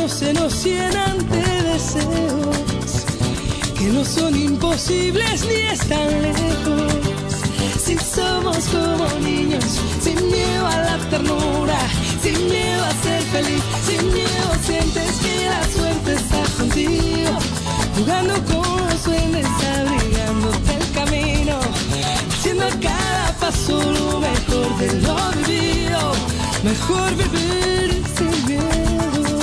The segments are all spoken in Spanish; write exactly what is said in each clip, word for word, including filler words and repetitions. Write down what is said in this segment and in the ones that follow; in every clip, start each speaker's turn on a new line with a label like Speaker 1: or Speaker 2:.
Speaker 1: años se nos llenan de deseos que no son imposibles ni están lejos. Si somos como niños, sin miedo a la ternura, sin miedo a ser feliz, sin miedo sientes que la suerte está contigo, jugando con los duendes, abrigándote el camino, haciendo a cada paso lo mejor de lo vivido, mejor vivir sin miedo.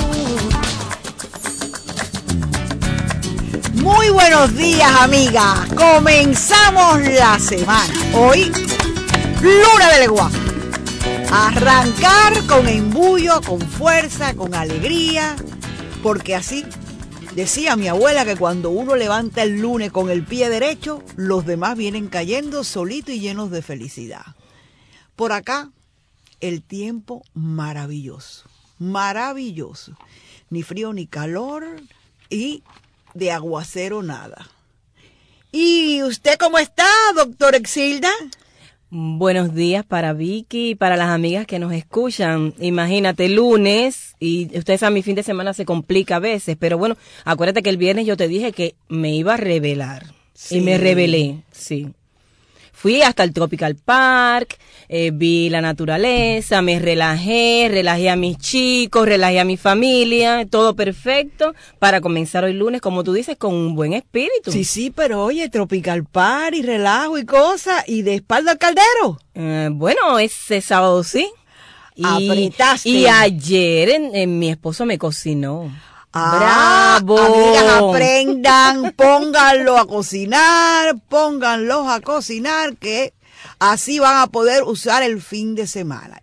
Speaker 2: Muy buenos días, amiga. Comenzamos la semana. Hoy, luna de legua. Arrancar con embullo, con fuerza, con alegría, porque así decía mi abuela que cuando uno levanta el lunes con el pie derecho, los demás vienen cayendo solitos y llenos de felicidad. Por acá, el tiempo maravilloso, maravilloso. Ni frío ni calor y de aguacero nada. ¿Y usted cómo está, doctor Exilda?
Speaker 3: Buenos días para Vicky y para las amigas que nos escuchan. Imagínate, lunes, y ustedes saben, mi fin de semana se complica a veces, pero bueno, acuérdate que el viernes yo te dije que me iba a revelar. Sí. Y me revelé, sí. Fui hasta el Tropical Park, eh, vi la naturaleza, me relajé, relajé a mis chicos, relajé a mi familia, todo perfecto para comenzar hoy lunes, como tú dices, con un buen espíritu.
Speaker 2: Sí, sí, pero oye, Tropical Park y relajo y cosas, y de espalda al caldero.
Speaker 3: Eh, bueno, ese sábado sí. Y,
Speaker 2: Apretaste.
Speaker 3: Y ayer en, en, mi esposo me cocinó.
Speaker 2: Ah,
Speaker 3: ¡bravo!
Speaker 2: Amigas, aprendan, pónganlo a cocinar, pónganlos a cocinar, que así van a poder usar el fin de semana.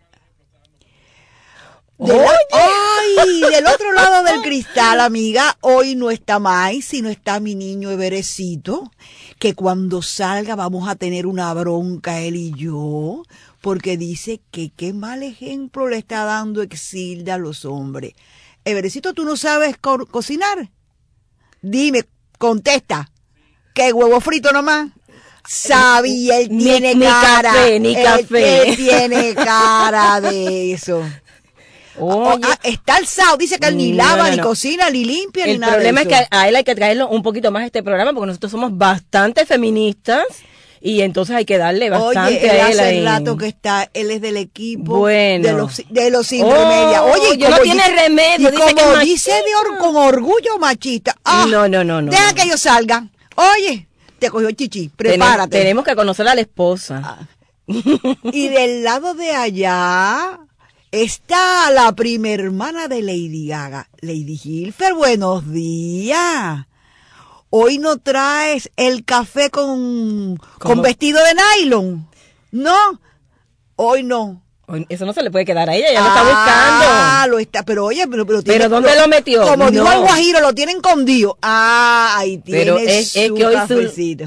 Speaker 2: De la, ¡ay! Del otro lado del cristal, amiga, hoy no está Mai, sino está mi niño Everecito, que cuando salga vamos a tener una bronca él y yo, porque dice que qué mal ejemplo le está dando Exilda a los hombres. Everecito, ¿tú no sabes co- cocinar? Dime, contesta. ¿Qué, huevo frito nomás? Sabía, él
Speaker 3: Ni,
Speaker 2: tiene
Speaker 3: ni
Speaker 2: cara.
Speaker 3: Café, ni
Speaker 2: él,
Speaker 3: café.
Speaker 2: Él tiene cara de eso.
Speaker 3: Oye,
Speaker 2: ah, está alzado, dice que él ni lava,
Speaker 3: no, no,
Speaker 2: ni
Speaker 3: no.
Speaker 2: cocina, ni limpia,
Speaker 3: el
Speaker 2: ni nada de eso.
Speaker 3: El problema es que a él hay que traerlo un poquito más a este programa, porque nosotros somos bastante feministas. Y entonces hay que darle bastante
Speaker 2: Oye, él
Speaker 3: a él
Speaker 2: hace
Speaker 3: ahí.
Speaker 2: rato que está, él es del equipo
Speaker 3: bueno.
Speaker 2: de los de los sin
Speaker 3: oh,
Speaker 2: remedia. Oye,
Speaker 3: yo no tiene
Speaker 2: dice,
Speaker 3: remedio,
Speaker 2: y
Speaker 3: dice
Speaker 2: como
Speaker 3: que
Speaker 2: dice de or, con orgullo machista. Ah,
Speaker 3: no, no, no, no.
Speaker 2: Deja
Speaker 3: no.
Speaker 2: que ellos salgan. Oye, te cogió el chichi, prepárate.
Speaker 3: Tenemos, tenemos que conocer a la esposa.
Speaker 2: Ah. Y del lado de allá está la prima hermana de Lady Gaga, Lady Hilfer. Buenos días. Hoy no traes el café con, con vestido de nylon. No, hoy no.
Speaker 3: Eso no se le puede quedar a ella, ella lo
Speaker 2: ah,
Speaker 3: está buscando.
Speaker 2: Ah, lo está, pero oye, pero, pero,
Speaker 3: ¿Pero
Speaker 2: tiene,
Speaker 3: dónde lo, lo metió?
Speaker 2: Como
Speaker 3: no.
Speaker 2: dijo el Guajiro, lo tienen escondido. Ah, ahí tiene
Speaker 3: pero es,
Speaker 2: su
Speaker 3: es que hoy
Speaker 2: cafecito.
Speaker 3: Su...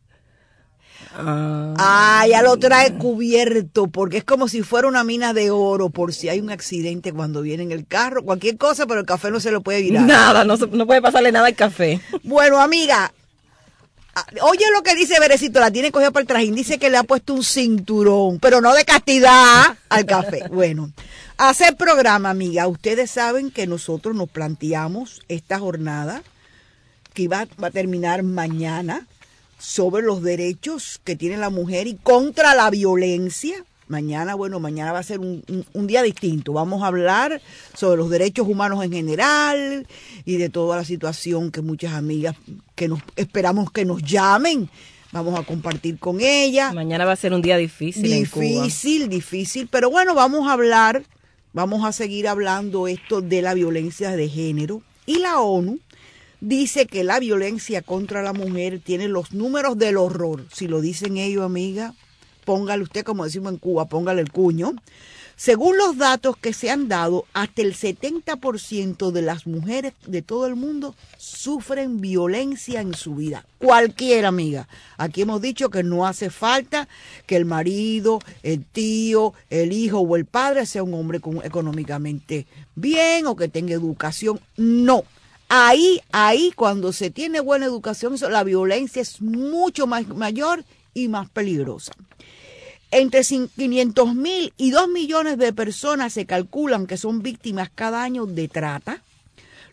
Speaker 3: Ah.
Speaker 2: ah, ya lo trae cubierto, porque es como si fuera una mina de oro, por si hay un accidente cuando viene en el carro, cualquier cosa, pero el café no se lo puede virar.
Speaker 3: Nada, no, no puede pasarle nada al café.
Speaker 2: Bueno, amiga, oye lo que dice Berecito, la tiene cogida por el trajín, dice que le ha puesto un cinturón, pero no de castidad al café. Bueno, hacer programa, amiga, ustedes saben que nosotros nos planteamos esta jornada, que iba, va a terminar mañana, sobre los derechos que tiene la mujer y contra la violencia. Mañana, bueno, mañana va a ser un, un, un día distinto. Vamos a hablar sobre los derechos humanos en general y de toda la situación que muchas amigas que nos esperamos que nos llamen. Vamos a compartir con ellas.
Speaker 3: Mañana va a ser un día difícil.
Speaker 2: Difícil,
Speaker 3: en Cuba.
Speaker 2: difícil. Pero bueno, vamos a hablar, vamos a seguir hablando esto de la violencia de género. Y la ONU dice que la violencia contra la mujer tiene los números del horror. Si lo dicen ellos, amiga, póngale usted, como decimos en Cuba, póngale el cuño. Según los datos que se han dado, hasta el setenta por ciento de las mujeres de todo el mundo sufren violencia en su vida. Cualquiera, amiga. Aquí hemos dicho que no hace falta que el marido, el tío, el hijo o el padre sea un hombre con, económicamente bien o que tenga educación. No. Ahí, ahí, cuando se tiene buena educación, la violencia es mucho más mayor y más peligrosa. Entre quinientos mil y dos millones de personas se calculan que son víctimas cada año de trata,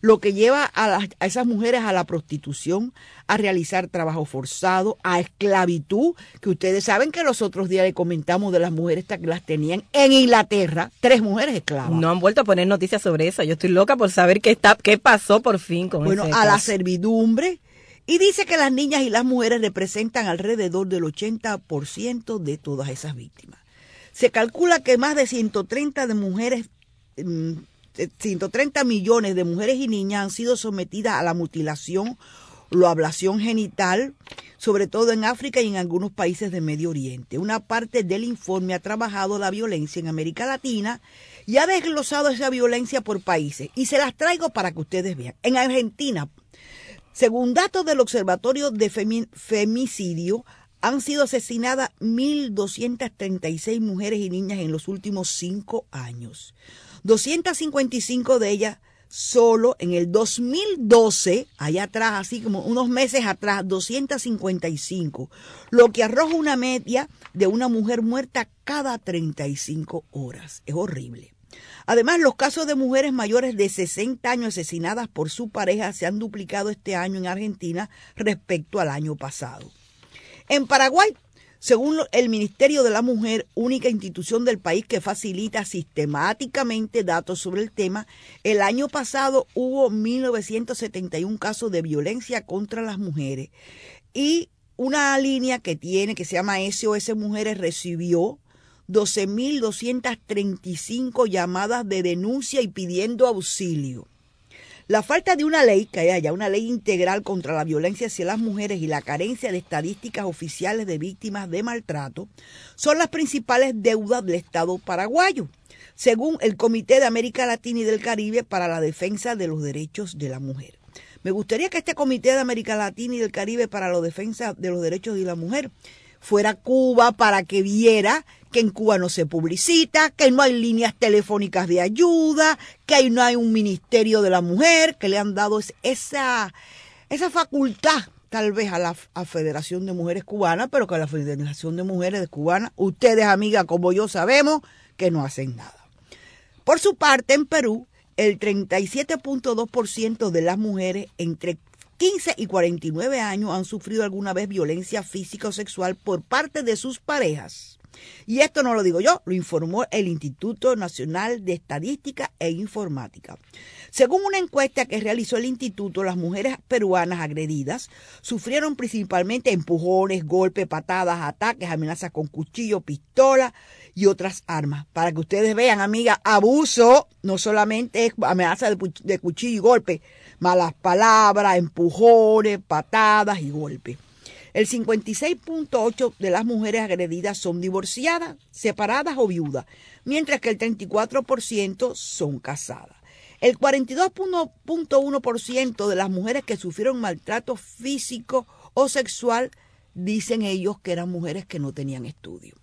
Speaker 2: lo que lleva a, las, a esas mujeres a la prostitución, a realizar trabajo forzado, a esclavitud, que ustedes saben que los otros días le comentamos de las mujeres que las tenían en Inglaterra, tres mujeres esclavas.
Speaker 3: No han vuelto a poner noticias sobre eso. Yo estoy loca por saber qué está, qué pasó por fin con
Speaker 2: bueno,
Speaker 3: ese
Speaker 2: a
Speaker 3: caso.
Speaker 2: la servidumbre. Y dice que las niñas y las mujeres representan alrededor del ochenta por ciento de todas esas víctimas. Se calcula que más de ciento treinta de mujeres, ciento treinta millones de mujeres y niñas han sido sometidas a la mutilación, la ablación genital, sobre todo en África y en algunos países de Medio Oriente. Una parte del informe ha trabajado la violencia en América Latina y ha desglosado esa violencia por países. Y se las traigo para que ustedes vean. En Argentina, según datos del Observatorio de Femi- Femicidio, han sido asesinadas mil doscientas treinta y seis mujeres y niñas en los últimos cinco años. doscientas cincuenta y cinco de ellas solo en el dos mil doce, allá atrás, así como unos meses atrás, doscientas cincuenta y cinco, lo que arroja una media de una mujer muerta cada treinta y cinco horas. Es horrible. Además, los casos de mujeres mayores de sesenta años asesinadas por su pareja se han duplicado este año en Argentina respecto al año pasado. En Paraguay, según el Ministerio de la Mujer, única institución del país que facilita sistemáticamente datos sobre el tema, el año pasado hubo mil novecientos setenta y uno casos de violencia contra las mujeres y una línea que tiene, que se llama S O S Mujeres, recibió doce mil doscientas treinta y cinco llamadas de denuncia y pidiendo auxilio. La falta de una ley, que haya una ley integral contra la violencia hacia las mujeres y la carencia de estadísticas oficiales de víctimas de maltrato son las principales deudas del Estado paraguayo, según el Comité de América Latina y del Caribe para la Defensa de los Derechos de la Mujer. Me gustaría que este Comité de América Latina y del Caribe para la Defensa de los Derechos de la Mujer fuera a Cuba para que viera que en Cuba no se publicita, que no hay líneas telefónicas de ayuda, que no hay un ministerio de la mujer, que le han dado esa, esa facultad tal vez a la a Federación de Mujeres Cubanas, pero que la Federación de Mujeres Cubanas, ustedes amigas como yo sabemos que no hacen nada. Por su parte, en Perú, el treinta y siete punto dos por ciento de las mujeres entre quince y cuarenta y nueve años han sufrido alguna vez violencia física o sexual por parte de sus parejas. Y esto no lo digo yo, lo informó el Instituto Nacional de Estadística e Informática. Según una encuesta que realizó el instituto, las mujeres peruanas agredidas sufrieron principalmente empujones, golpes, patadas, ataques, amenazas con cuchillo, pistola y otras armas. Para que ustedes vean, amiga, abuso no solamente es amenaza de, de cuchillo y golpe, malas palabras, empujones, patadas y golpes. El cincuenta y seis punto ocho por ciento de las mujeres agredidas son divorciadas, separadas o viudas, mientras que el treinta y cuatro por ciento son casadas. El cuarenta y dos punto uno por ciento de las mujeres que sufrieron maltrato físico o sexual dicen ellos que eran mujeres que no tenían estudio.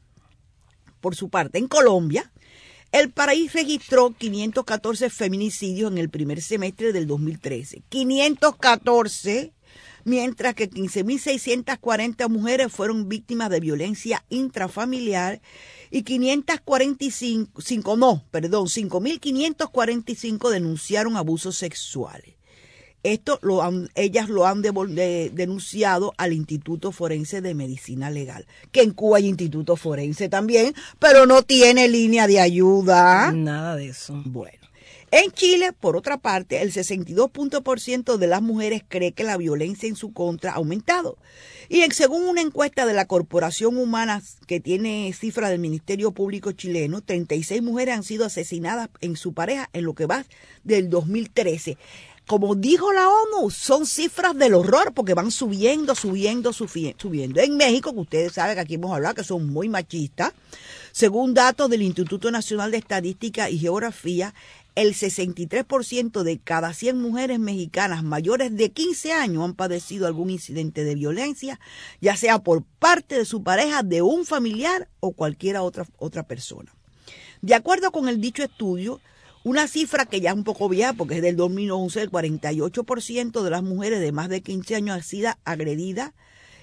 Speaker 2: Por su parte, en Colombia, el país registró quinientos catorce feminicidios en el primer semestre del dos mil trece. quinientos catorce, mientras que quince mil seiscientas cuarenta mujeres fueron víctimas de violencia intrafamiliar y quinientos cuarenta y cinco, no, perdón, cinco mil quinientos cuarenta y cinco denunciaron abusos sexuales. Esto lo han, ellas lo han de, de, denunciado al Instituto Forense de Medicina Legal, que en Cuba hay Instituto Forense también, pero no tiene línea de ayuda.
Speaker 3: Nada de eso.
Speaker 2: Bueno. En Chile, por otra parte, el sesenta y dos por ciento de las mujeres cree que la violencia en su contra ha aumentado. Y en, según una encuesta de la Corporación Humana que tiene cifras del Ministerio Público chileno, treinta y seis mujeres han sido asesinadas en su pareja en lo que va del dos mil trece. Como dijo la ONU, son cifras del horror porque van subiendo, subiendo, subiendo. En México, que ustedes saben que aquí hemos hablado que son muy machistas, según datos del Instituto Nacional de Estadística y Geografía, el sesenta y tres por ciento de cada cien mujeres mexicanas mayores de quince años han padecido algún incidente de violencia, ya sea por parte de su pareja, de un familiar o cualquier otra, otra persona. De acuerdo con el dicho estudio, una cifra que ya es un poco vieja porque es del dos mil once, el cuarenta y ocho por ciento de las mujeres de más de quince años han sido agredidas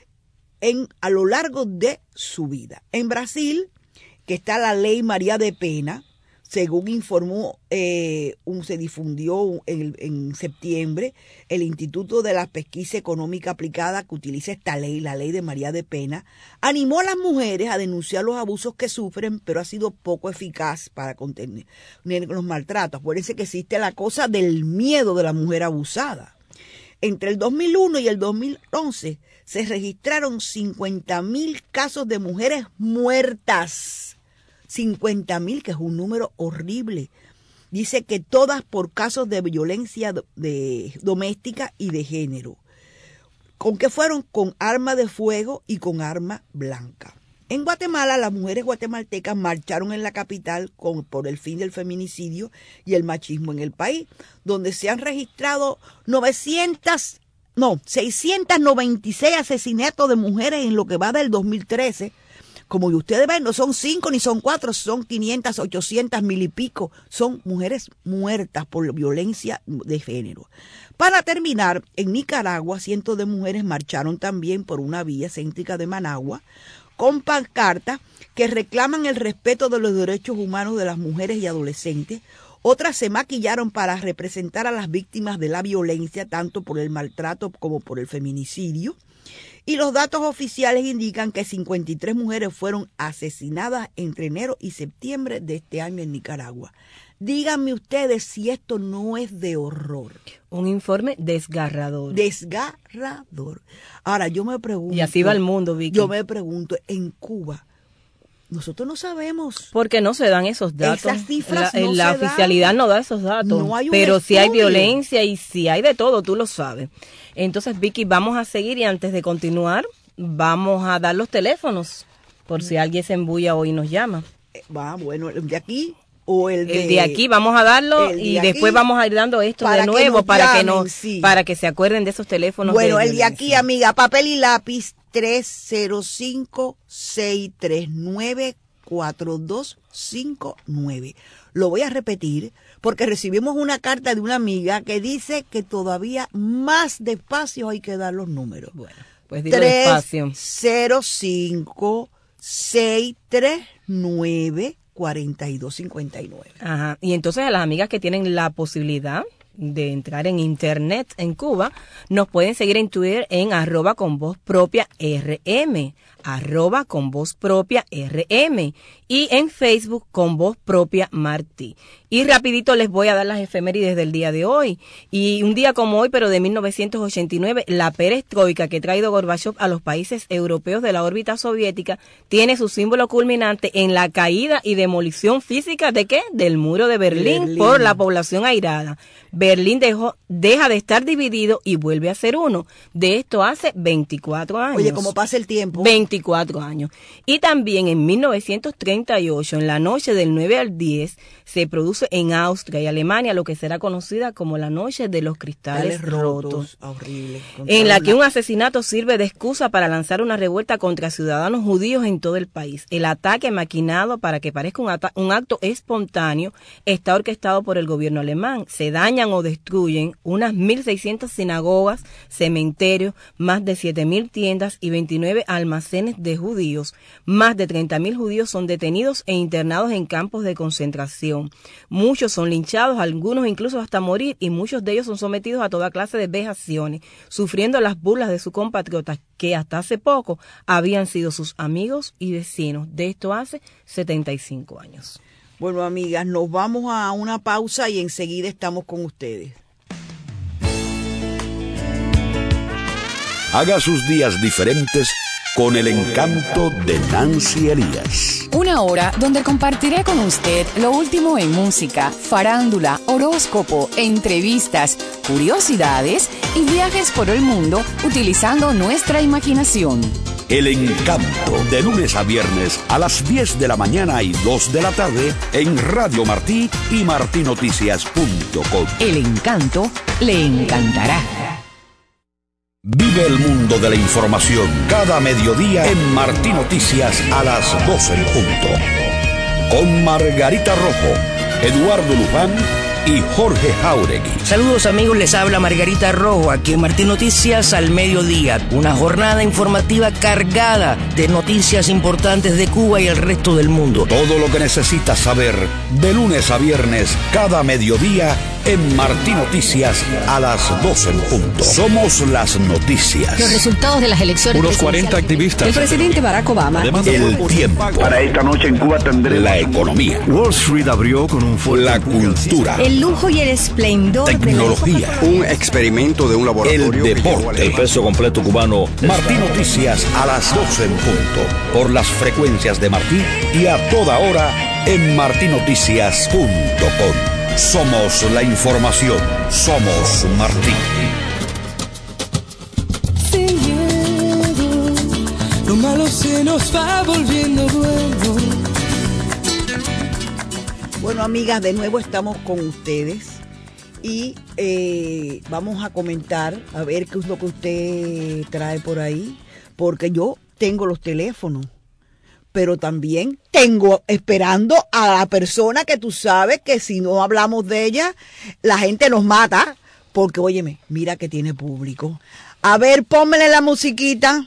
Speaker 2: en, a lo largo de su vida. En Brasil, que está la ley María de Pena, Según informó, eh, un, se difundió en, en septiembre, el Instituto de la Pesquisa Económica Aplicada, que utiliza esta ley, la ley de María de Pena, animó a las mujeres a denunciar los abusos que sufren, pero ha sido poco eficaz para contener los maltratos. Acuérdense que existe la cosa del miedo de la mujer abusada. Entre el dos mil uno y el dos mil once se registraron cincuenta mil casos de mujeres muertas. cincuenta mil, que es un número horrible. Dice que todas por casos de violencia de, doméstica y de género. ¿Con qué fueron? Con arma de fuego y con arma blanca. En Guatemala, las mujeres guatemaltecas marcharon en la capital con, por el fin del feminicidio y el machismo en el país, donde se han registrado novecientos, no, seiscientos noventa y seis asesinatos de mujeres en lo que va del dos mil trece. Como ustedes ven, no son cinco ni son cuatro, son quinientas, ochocientas, mil y pico. Son mujeres muertas por violencia de género. Para terminar, en Nicaragua, cientos de mujeres marcharon también por una vía céntrica de Managua con pancartas que reclaman el respeto de los derechos humanos de las mujeres y adolescentes. Otras se maquillaron para representar a las víctimas de la violencia, tanto por el maltrato como por el feminicidio. Y los datos oficiales indican que cincuenta y tres mujeres fueron asesinadas entre enero y septiembre de este año en Nicaragua. Díganme ustedes si esto no es de horror.
Speaker 3: Un informe desgarrador.
Speaker 2: Desgarrador. Ahora, yo me pregunto...
Speaker 3: Y así va el mundo, Vicky.
Speaker 2: Yo me pregunto, en Cuba, nosotros no sabemos.
Speaker 3: Porque no se dan esos datos.
Speaker 2: Esas cifras
Speaker 3: la,
Speaker 2: no
Speaker 3: la
Speaker 2: se
Speaker 3: oficialidad
Speaker 2: dan.
Speaker 3: no da esos datos.
Speaker 2: No hay un
Speaker 3: pero sí hay
Speaker 2: estudio.
Speaker 3: violencia y sí hay de todo, tú lo sabes. Entonces, Vicky, vamos a seguir y antes de continuar, vamos a dar los teléfonos por si alguien se embulla hoy y nos llama.
Speaker 2: Eh, Va, bueno, el de aquí o el de...
Speaker 3: El de aquí vamos a darlo
Speaker 2: el de
Speaker 3: y
Speaker 2: aquí,
Speaker 3: después vamos a ir dando esto
Speaker 2: para
Speaker 3: de
Speaker 2: que
Speaker 3: nuevo
Speaker 2: nos
Speaker 3: para que
Speaker 2: llamen,
Speaker 3: nos
Speaker 2: sí.
Speaker 3: para que se acuerden de esos teléfonos.
Speaker 2: Bueno,
Speaker 3: de
Speaker 2: el de aquí,
Speaker 3: violencia.
Speaker 2: amiga, papel y lápiz, tres cero cinco, seis tres nueve, cuatro dos cinco nueve. Lo voy a repetir porque recibimos una carta de una amiga que dice que todavía más despacio hay que dar los números.
Speaker 3: Bueno, pues digo despacio.
Speaker 2: tres cero cinco, seis tres nueve, cuatro dos cinco nueve.
Speaker 3: Ajá. Y entonces a las amigas que tienen la posibilidad de entrar en internet en Cuba, nos pueden seguir en Twitter en arroba con voz propia R M, arroba con voz propia R M, y en Facebook con voz propia Martí. Y rapidito les voy a dar las efemérides del día de hoy. Y un día como hoy, pero de mil novecientos ochenta y nueve, la perestroika que ha traído Gorbachov a los países europeos de la órbita soviética tiene su símbolo culminante en la caída y demolición física ¿de qué? Del muro de Berlín,
Speaker 2: Berlín.
Speaker 3: por la población airada. Berlín dejó, deja de estar dividido y vuelve a ser uno. De esto hace veinticuatro años.
Speaker 2: Oye, ¿cómo pasa el tiempo?
Speaker 3: veinticuatro años. Y también en mil novecientos treinta y ocho, en la noche del nueve al diez, se produce en Austria y Alemania lo que será conocida como la noche de los cristales rotos.
Speaker 2: rotos. Horrible.
Speaker 3: En la que un asesinato sirve de excusa para lanzar una revuelta contra ciudadanos judíos en todo el país. El ataque maquinado para que parezca un, un acto espontáneo está orquestado por el gobierno alemán. Se dañan o destruyen unas mil seiscientas sinagogas, cementerios, más de siete mil tiendas y veintinueve almacenes de judíos. Más de treinta mil judíos son detenidos e internados en campos de concentración. Muchos son linchados, algunos incluso hasta morir, y muchos de ellos son sometidos a toda clase de vejaciones, sufriendo las burlas de sus compatriotas que hasta hace poco habían sido sus amigos y vecinos. De esto hace setenta y cinco años.
Speaker 2: Bueno, amigas, nos vamos a una pausa y enseguida estamos con ustedes.
Speaker 4: Haga sus días diferentes con el encanto de Nancy Elías.
Speaker 5: Una hora donde compartiré con usted lo último en música, farándula, horóscopo, entrevistas, curiosidades y viajes por el mundo utilizando nuestra imaginación.
Speaker 4: El encanto, de lunes a viernes a las diez de la mañana y dos de la tarde en Radio Martí y martí noticias punto com.
Speaker 5: El encanto le encantará.
Speaker 4: Vive el mundo de la información cada mediodía en Martí Noticias a las doce en punto. Con Margarita Rojo, Eduardo Luján y Jorge Jauregui.
Speaker 6: Saludos amigos, les habla Margarita Rojo, aquí en Martín Noticias al mediodía. Una jornada informativa cargada de noticias importantes de Cuba y el resto del mundo.
Speaker 4: Todo lo que necesitas saber de lunes a viernes, cada mediodía en Martín Noticias a las doce en punto. Somos las noticias.
Speaker 7: Los resultados de las elecciones.
Speaker 8: Unos cuarenta activistas.
Speaker 7: El presidente Barack Obama.
Speaker 4: El tiempo.
Speaker 9: Para esta noche en Cuba tendremos
Speaker 4: la economía.
Speaker 8: Wall Street abrió con un fuerte
Speaker 4: la cultura.
Speaker 7: El lujo y el esplendor.
Speaker 4: Tecnología.
Speaker 9: de un experimento de un laboratorio.
Speaker 4: El deporte.
Speaker 8: el peso completo cubano.
Speaker 4: Martín Noticias a las doce en punto. Por las frecuencias de Martín y a toda hora en martín noticias punto com. Somos la información. Somos Martín.
Speaker 1: Sin miedo, lo malo se nos va volviendo bueno.
Speaker 2: Bueno, amigas, de nuevo estamos con ustedes y eh, vamos a comentar, a ver qué es lo que usted trae por ahí, porque yo tengo los teléfonos, pero también tengo esperando a la persona que tú sabes que si no hablamos de ella, la gente nos mata, porque óyeme, mira que tiene público. A ver, pónmele la musiquita.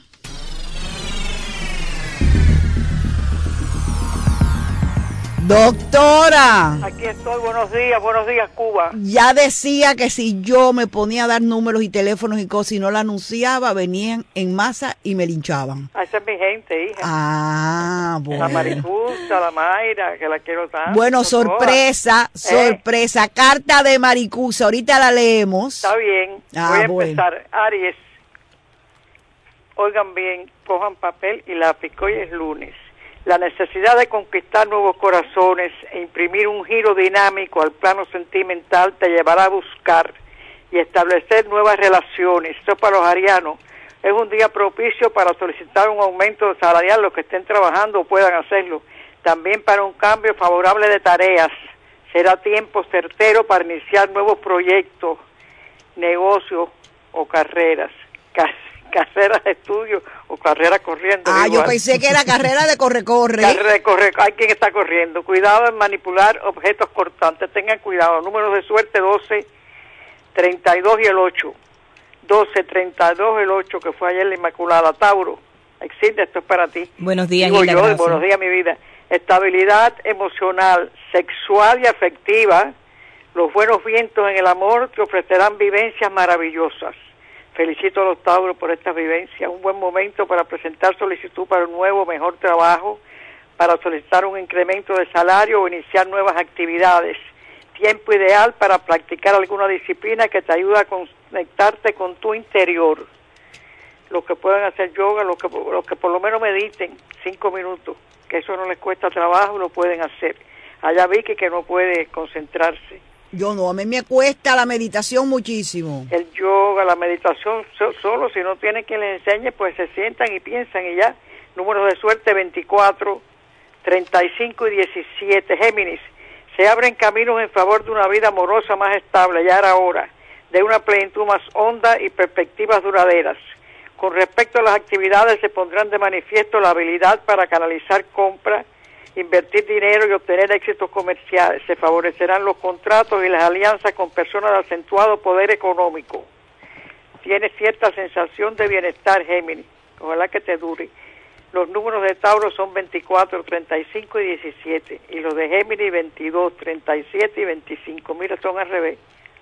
Speaker 2: Doctora.
Speaker 10: Aquí estoy, buenos días, buenos días Cuba.
Speaker 2: Ya decía que si yo me ponía a dar números y teléfonos y cosas y no la anunciaba, venían en masa y me linchaban.
Speaker 10: Esa es mi gente, hija.
Speaker 2: Ah, bueno.
Speaker 10: La Maricusa, la Mayra, que la quiero tanto.
Speaker 2: Bueno, sorpresa,
Speaker 10: todas.
Speaker 2: sorpresa. ¿Eh? Carta de Maricusa, ahorita la leemos.
Speaker 10: Está bien,
Speaker 2: ah,
Speaker 10: voy a
Speaker 2: bueno.
Speaker 10: empezar. Aries, oigan bien, cojan papel y lápiz, hoy es lunes. La necesidad de conquistar nuevos corazones e imprimir un giro dinámico al plano sentimental te llevará a buscar y establecer nuevas relaciones. Esto para los arianos es un día propicio para solicitar un aumento salarial, los que estén trabajando puedan hacerlo. También para un cambio favorable de tareas. Será tiempo certero para iniciar nuevos proyectos, negocios o carreras. Carreras de estudio o carrera corriendo.
Speaker 2: Ah,
Speaker 10: igual.
Speaker 2: yo pensé que era carrera de corre-corre.
Speaker 10: Carrera de corre, hay quien está corriendo. Cuidado en manipular objetos cortantes. Tengan cuidado. Números de suerte doce, treinta y dos y el ocho. doce, treinta y dos y el ocho, que fue ayer la Inmaculada. Tauro, existe, esto es para ti.
Speaker 3: Buenos días,
Speaker 10: Digo
Speaker 3: Gilda,
Speaker 10: yo,
Speaker 3: gracias.
Speaker 10: buenos días, mi vida. Estabilidad emocional, sexual y afectiva. Los buenos vientos en el amor te ofrecerán vivencias maravillosas. Felicito a los Tauros por esta vivencia. Un buen momento para presentar solicitud para un nuevo, mejor trabajo, para solicitar un incremento de salario o iniciar nuevas actividades. Tiempo ideal para practicar alguna disciplina que te ayude a conectarte con tu interior. Los que pueden hacer yoga, los que, los que por lo menos mediten cinco minutos, que eso no les cuesta trabajo, lo pueden hacer. Allá vi que, que no puede concentrarse.
Speaker 2: Yo no, a mí me cuesta la meditación muchísimo.
Speaker 10: El yoga, la meditación, so, solo si no tienen quien les enseñe, pues se sientan y piensan y ya. Números de suerte veinticuatro, treinta y cinco y diecisiete. Géminis, se abren caminos en favor de una vida amorosa más estable, ya era hora, de una plenitud más honda y perspectivas duraderas. Con respecto a las actividades, se pondrán de manifiesto la habilidad para canalizar compras, invertir dinero y obtener éxitos comerciales. Se favorecerán los contratos y las alianzas con personas de acentuado poder económico. Tienes cierta sensación de bienestar, Géminis. Ojalá que te dure. Los números de Tauro son veinticuatro, treinta y cinco y diecisiete. Y los de Géminis veintidós, treinta y siete y veinticinco. Mira, son al revés.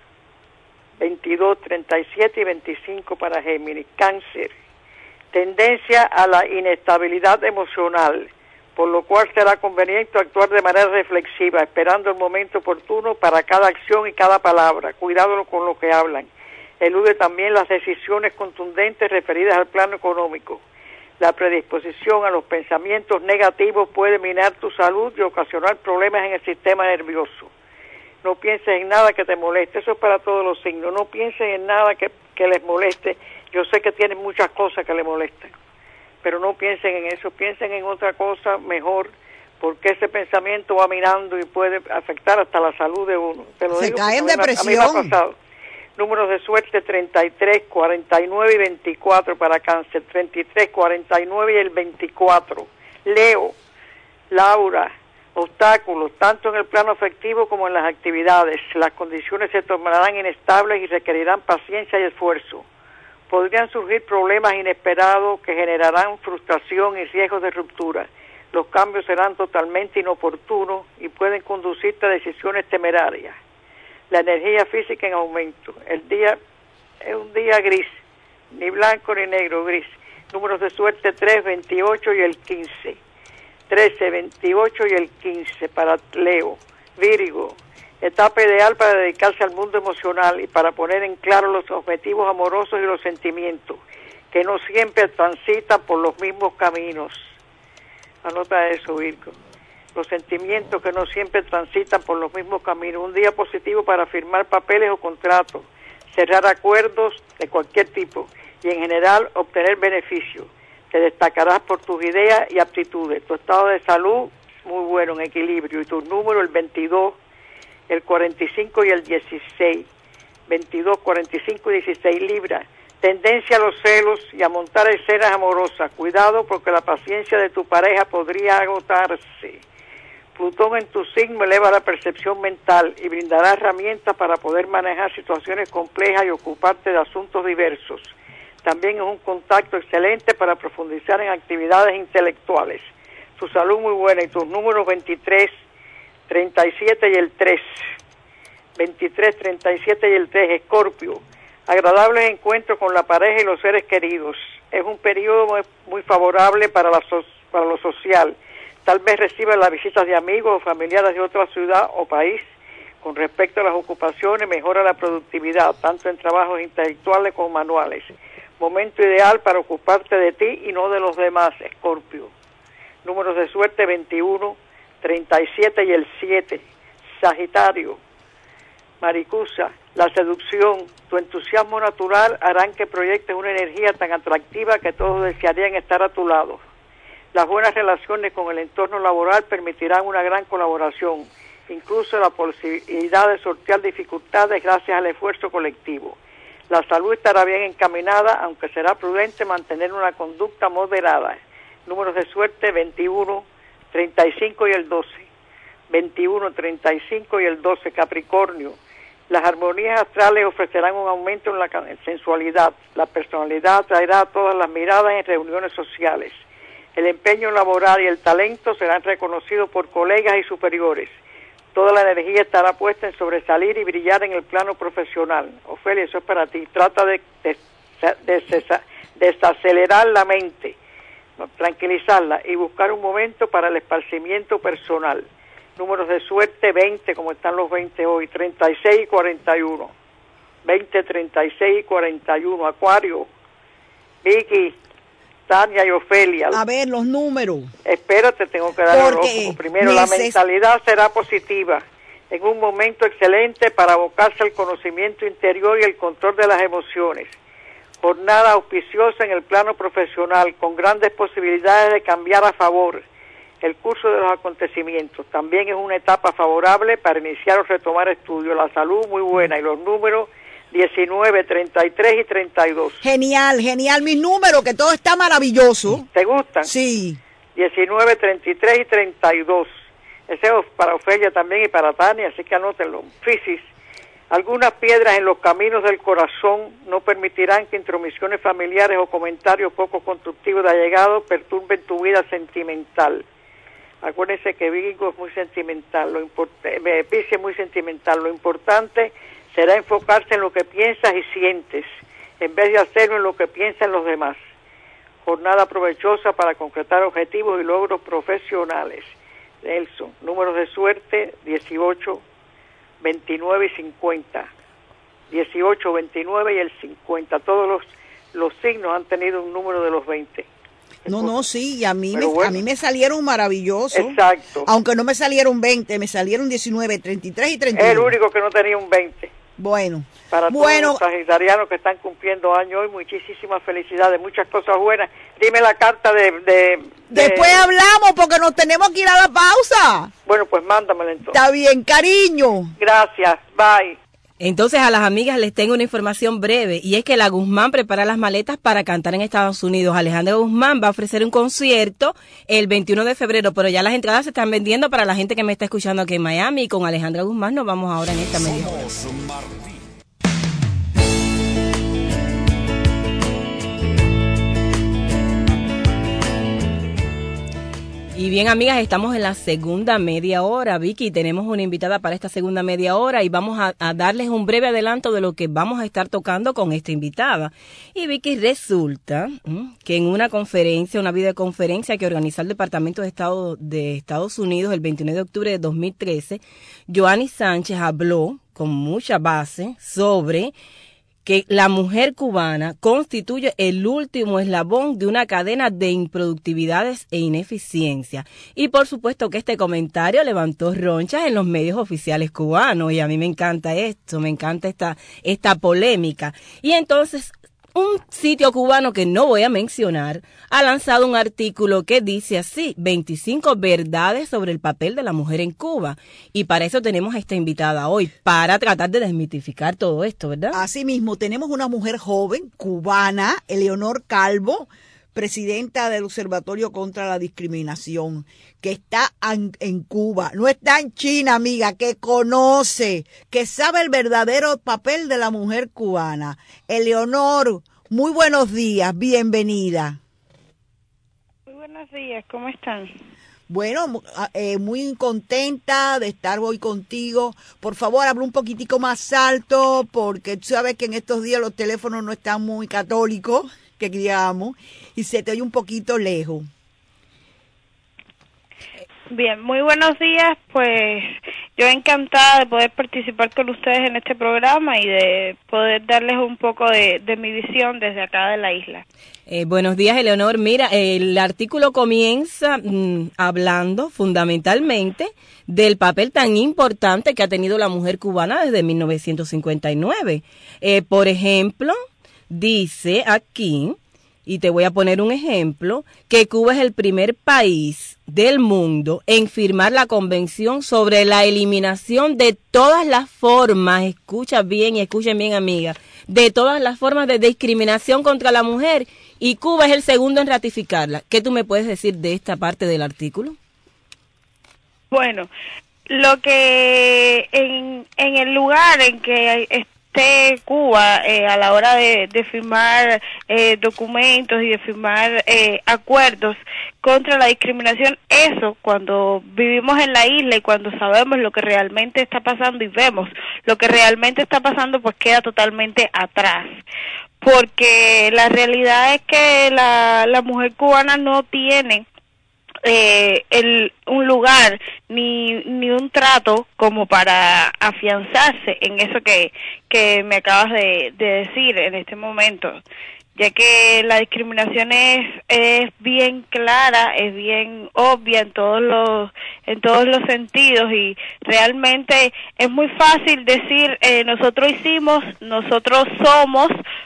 Speaker 10: veintidós, treinta y siete y veinticinco para Géminis. Cáncer. Tendencia a la inestabilidad emocional, por lo cual será conveniente actuar de manera reflexiva, esperando el momento oportuno para cada acción y cada palabra. Cuidado con lo que hablan. Elude también las decisiones contundentes referidas al plano económico. La predisposición a los pensamientos negativos puede minar tu salud y ocasionar problemas en el sistema nervioso. No pienses en nada que te moleste. Eso es para todos los signos. No pienses en nada que, que les moleste. Yo sé que tienen muchas cosas que les molestan, pero no piensen en eso, piensen en otra cosa mejor, porque ese pensamiento va minando y puede afectar hasta la salud de uno. Te lo
Speaker 2: Se
Speaker 10: digo
Speaker 2: cae en
Speaker 10: a mí,
Speaker 2: depresión.
Speaker 10: a mí me ha pasado. Números de suerte treinta y tres, cuarenta y nueve y veinticuatro para Cáncer, treinta y tres, cuarenta y nueve y el veinticuatro. Leo, Laura, Obstáculos, tanto en el plano afectivo como en las actividades. Las condiciones se tornarán inestables y requerirán paciencia y esfuerzo. Podrían surgir problemas inesperados que generarán frustración y riesgos de ruptura. Los cambios serán totalmente inoportunos y pueden conducirte a decisiones temerarias. La energía física en aumento. El día es un día gris, ni blanco ni negro, gris. Números de suerte tres, veintiocho y el quince. trece, veintiocho y el quince para Leo. Virgo, etapa ideal para dedicarse al mundo emocional y para poner en claro los objetivos amorosos y los sentimientos, que no siempre transitan por los mismos caminos. Anota eso, Virgo. Los sentimientos que no siempre transitan por los mismos caminos. Un día positivo para firmar papeles o contratos, cerrar acuerdos de cualquier tipo y en general obtener beneficios. Te destacarás por tus ideas y aptitudes. Tu estado de salud, muy bueno, en equilibrio. Y tu número, el veintidós, el cuarenta y cinco y el dieciséis. veintidós, cuarenta y cinco y dieciséis, Libra. Tendencia a los celos y a montar escenas amorosas. Cuidado porque la paciencia de tu pareja podría agotarse. Plutón en tu signo eleva la percepción mental y brindará herramientas para poder manejar situaciones complejas y ocuparte de asuntos diversos. También es un contacto excelente para profundizar en actividades intelectuales. Tu salud muy buena y tus números veintitrés, treinta y siete y el tres. veintitrés, treinta y siete y el tres, Escorpio. Agradables encuentros con la pareja y los seres queridos. Es un periodo muy, muy favorable para, la so, para lo social. Tal vez reciba las visitas de amigos o familiares de otra ciudad o país. Con respecto a las ocupaciones, mejora la productividad, tanto en trabajos intelectuales como manuales. Momento ideal para ocuparte de ti y no de los demás, Escorpio. Números de suerte veintiuno, treinta y siete y el siete. Sagitario. Maricusa, la seducción, tu entusiasmo natural harán que proyectes una energía tan atractiva que todos desearían estar a tu lado. Las buenas relaciones con el entorno laboral permitirán una gran colaboración, incluso la posibilidad de sortear dificultades gracias al esfuerzo colectivo. La salud estará bien encaminada, aunque será prudente mantener una conducta moderada. Números de suerte veintiuno, treinta y cinco y el doce. veintiuno, treinta y cinco y el doce, Capricornio. Las armonías astrales ofrecerán un aumento en la sensualidad. La personalidad atraerá a todas las miradas en reuniones sociales. El empeño laboral y el talento serán reconocidos por colegas y superiores. Toda la energía estará puesta en sobresalir y brillar en el plano profesional. Ofelia, eso es para ti. Trata de, de, de, de desacelerar la mente, ¿no? Tranquilizarla y buscar un momento para el esparcimiento personal. Números de suerte veinte, como están los veinte hoy, treinta y seis y cuarenta y uno. veinte, treinta y seis y cuarenta y uno. Acuario. Vicky, Tania y Ofelia.
Speaker 2: A ver, los números.
Speaker 10: Espérate, tengo que dar el horóscopo. Primero, la mentalidad será positiva, en un momento excelente para abocarse al conocimiento interior y el control de las emociones. Jornada auspiciosa en el plano profesional, con grandes posibilidades de cambiar a favor el curso de los acontecimientos. También es una etapa favorable para iniciar o retomar estudios. La salud muy buena y los números diecinueve, treinta y tres y treinta y dos.
Speaker 2: Genial, genial, mis números, que todo está maravilloso.
Speaker 10: ¿Te gustan?
Speaker 2: Sí.
Speaker 10: diecinueve, treinta y tres y treinta y dos. Ese es para Ofelia también y para Tania, así que anótenlo. Piscis, algunas piedras en los caminos del corazón no permitirán que intromisiones familiares o comentarios poco constructivos de allegado perturben tu vida sentimental. Acuérdense que Virgo es muy sentimental, lo importante, Piscis es muy sentimental. Lo importante será enfocarse en lo que piensas y sientes, en vez de hacerlo en lo que piensan los demás. Jornada provechosa para concretar objetivos y logros profesionales. Nelson, números de suerte dieciocho, veintinueve y cincuenta. dieciocho, veintinueve y el cincuenta. Todos los, los signos han tenido un número de los veinte.
Speaker 2: No, no, sí, y a mí, me, bueno, a mí me salieron maravillosos.
Speaker 10: Exacto.
Speaker 2: Aunque no me salieron veinte, me salieron diecinueve, treinta y tres y treinta y uno.
Speaker 10: Es el único que no tenía un veinte.
Speaker 2: Bueno.
Speaker 10: Para
Speaker 2: bueno,
Speaker 10: todos los sagitarianos que están cumpliendo años hoy, muchísimas felicidades, muchas cosas buenas. Dime la carta de... de, de...
Speaker 2: Después hablamos porque nos tenemos que ir a la pausa.
Speaker 10: Bueno, pues mándamela entonces.
Speaker 2: Está bien, cariño.
Speaker 10: Gracias, bye.
Speaker 3: Entonces a las amigas les tengo una información breve y es que la Guzmán prepara las maletas para cantar en Estados Unidos. Alejandra Guzmán va a ofrecer un concierto el veintiuno de febrero, pero ya las entradas se están vendiendo para la gente que me está escuchando aquí en Miami y con Alejandra Guzmán nos vamos ahora en esta media hora. Y bien, amigas, estamos en la segunda media hora, Vicky, tenemos una invitada para esta segunda media hora y vamos a, a darles un breve adelanto de lo que vamos a estar tocando con esta invitada. Y Vicky, resulta ¿m? que en una conferencia, una videoconferencia que organizó el Departamento de Estado de Estados Unidos el veintiuno de octubre de dos mil trece, Joanny Sánchez habló con mucha base sobre que la mujer cubana constituye el último eslabón de una cadena de improductividades e ineficiencia. Y por supuesto que este comentario levantó ronchas en los medios oficiales cubanos y a mí me encanta esto, me encanta esta, esta polémica. Y entonces un sitio cubano que no voy a mencionar ha lanzado un artículo que dice así, veinticinco verdades sobre el papel de la mujer en Cuba. Y para eso tenemos a esta invitada hoy, para tratar de desmitificar todo esto, ¿verdad?
Speaker 2: Así mismo, tenemos una mujer joven, cubana, Eleonor Calvo, presidenta del Observatorio contra la Discriminación, que está en, en Cuba, no está en China, amiga, que conoce, que sabe el verdadero papel de la mujer cubana. Eleonor, muy buenos días, bienvenida.
Speaker 11: Muy buenos días, ¿cómo están?
Speaker 2: Bueno, eh, muy contenta de estar hoy contigo. Por favor, habla un poquitico más alto, porque tú sabes que en estos días los teléfonos no están muy católicos, que digamos, y se te oye un poquito lejos.
Speaker 11: Bien, muy buenos días, pues yo encantada de poder participar con ustedes en este programa y de poder darles un poco de, de mi visión desde acá de la isla.
Speaker 3: Eh, buenos días, Eleonor. Mira, el artículo comienza mmm, hablando fundamentalmente del papel tan importante que ha tenido la mujer cubana desde mil novecientos cincuenta y nueve. Eh, por ejemplo, dice aquí, y te voy a poner un ejemplo, que Cuba es el primer país del mundo en firmar la Convención sobre la eliminación de todas las formas, escucha bien y escuchen bien, amiga, de todas las formas de discriminación contra la mujer, y Cuba es el segundo en ratificarla. ¿Qué tú me puedes decir de esta parte del artículo?
Speaker 11: Bueno, lo que en, en el lugar en que esté Cuba eh, a la hora de, de firmar eh, documentos y de firmar eh, acuerdos contra la discriminación, eso cuando vivimos en la isla y cuando sabemos lo que realmente está pasando y vemos lo que realmente está pasando, pues queda totalmente atrás. Porque la realidad es que la, la mujer cubana no tiene eh, el, un lugar ni, ni un trato como para afianzarse en eso que, que me acabas de, de decir en este momento, ya que la discriminación es, es bien clara, es bien obvia en todos los en todos los sentidos y realmente es muy fácil decir eh, nosotros hicimos, nosotros somos,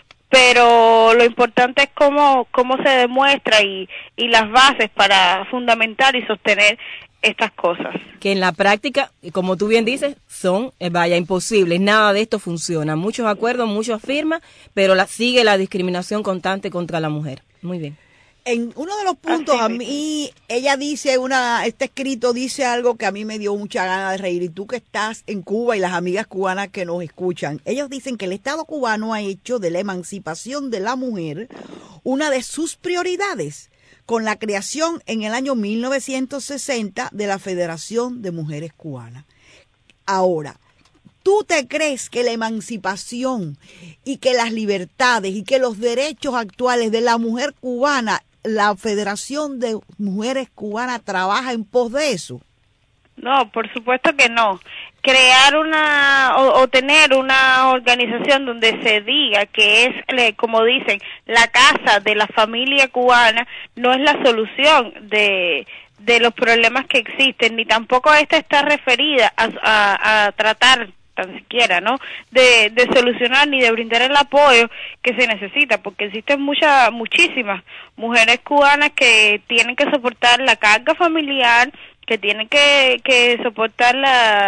Speaker 11: pero lo importante es cómo cómo se demuestra y, y las bases para fundamentar y sostener estas cosas.
Speaker 3: Que en la práctica, como tú bien dices, son, eh, vaya, imposibles. Nada de esto funciona. Muchos acuerdos, muchas firmas, pero la, sigue la discriminación constante contra la mujer. Muy bien.
Speaker 2: En uno de los puntos, a mí, ella dice, una este escrito dice algo que a mí me dio mucha gana de reír, y tú que estás en Cuba y las amigas cubanas que nos escuchan, ellos dicen que el Estado cubano ha hecho de la emancipación de la mujer una de sus prioridades, con la creación en el año mil novecientos sesenta de la Federación de Mujeres Cubanas. Ahora, ¿tú te crees que la emancipación y que las libertades y que los derechos actuales de la mujer cubana, la Federación de Mujeres Cubanas trabaja en pos de eso?
Speaker 11: No, por supuesto que no. Crear una o, o tener una organización donde se diga que es, como dicen, la casa de la familia cubana, no es la solución de de los problemas que existen, ni tampoco esta está referida a, a, a tratar tan siquiera, ¿no?, de, de solucionar ni de brindar el apoyo que se necesita, porque existen muchas, muchísimas mujeres cubanas que tienen que soportar la carga familiar, que tienen que, que soportar la,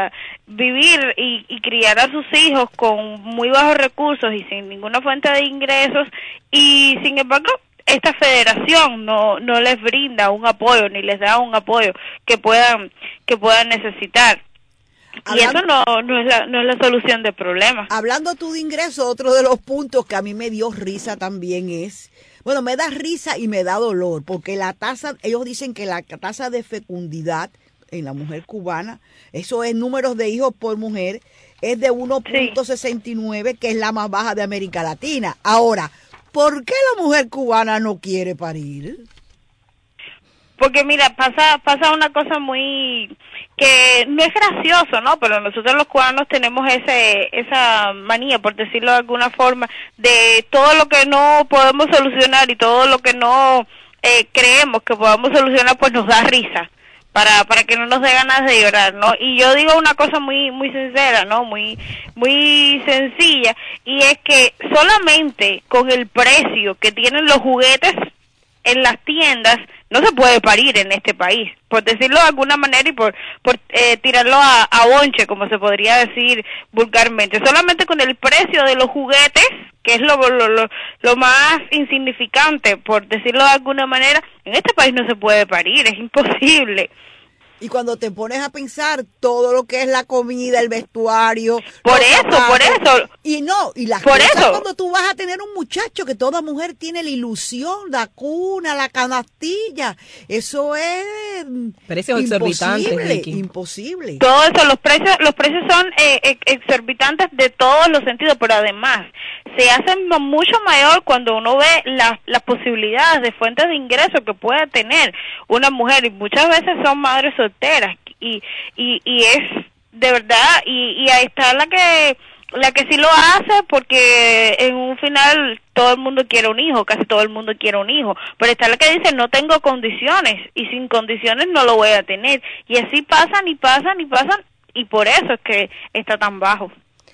Speaker 11: vivir y, y criar a sus hijos con muy bajos recursos y sin ninguna fuente de ingresos, y sin embargo esta federación no no les brinda un apoyo ni les da un apoyo que puedan que puedan necesitar. Hablando, y eso no no es la no es la solución del problema.
Speaker 2: Hablando tú de ingresos, otro de los puntos que a mí me dio risa también es, bueno, me da risa y me da dolor, porque la tasa, ellos dicen que la tasa de fecundidad en la mujer cubana, eso es números de hijos por mujer, es de uno punto sesenta y nueve, sí, que es la más baja de América Latina. Ahora, ¿por qué la mujer cubana no quiere parir?
Speaker 11: Porque mira, pasa pasa una cosa muy que no es gracioso, ¿no? Pero nosotros los cubanos tenemos ese esa manía, por decirlo de alguna forma, de todo lo que no podemos solucionar y todo lo que no eh, creemos que podamos solucionar, pues nos da risa, para para que no nos dé ganas de llorar, ¿no? Y yo digo una cosa muy muy sincera, ¿no? Muy muy sencilla, y es que solamente con el precio que tienen los juguetes en las tiendas no se puede parir en este país, por decirlo de alguna manera y por por eh, tirarlo a, a bonche, como se podría decir vulgarmente. Solamente con el precio de los juguetes, que es lo, lo, lo, lo más insignificante, por decirlo de alguna manera, en este país no se puede parir, es imposible.
Speaker 2: Y cuando te pones a pensar todo lo que es la comida, el vestuario,
Speaker 11: por eso, zapatos, por eso,
Speaker 2: y no, y las
Speaker 11: por
Speaker 2: cosas
Speaker 11: eso.
Speaker 2: Cuando tú vas a tener un muchacho, que toda mujer tiene la ilusión, la cuna, la canastilla, eso es
Speaker 3: precios exorbitantes,
Speaker 2: imposible, imposible.
Speaker 11: Todo eso, los precios, los precios son eh, exorbitantes de todos los sentidos, pero además se hacen mucho mayor cuando uno ve las las posibilidades de fuentes de ingreso que puede tener una mujer, y muchas veces son madres solteras, y y y es de verdad, y y ahí está la que la que sí lo hace, porque en un final todo el mundo quiere un hijo, casi todo el mundo quiere un hijo, pero está la que dice no tengo condiciones, y sin condiciones no lo voy a tener, y así pasan y pasan y pasan, y por eso es que está tan bajo.